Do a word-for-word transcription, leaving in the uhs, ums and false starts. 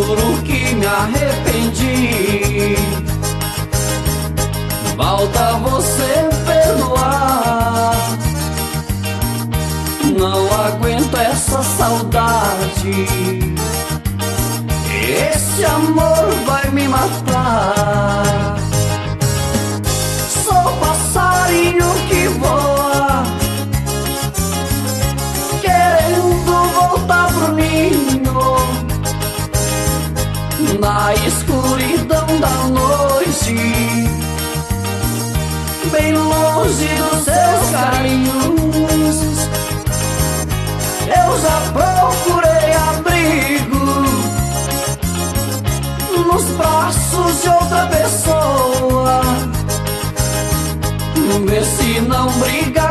juro que me arrependi. Falta você perdoar. Não aguento essa saudade. Esse amor vai me matar. Sou passarinho que voa, querendo voltar pro ninho, na escuridão da noite, bem longe dos seus carinhos. Eu já procurei abrigo nos braços de outra pessoa, vê se não briga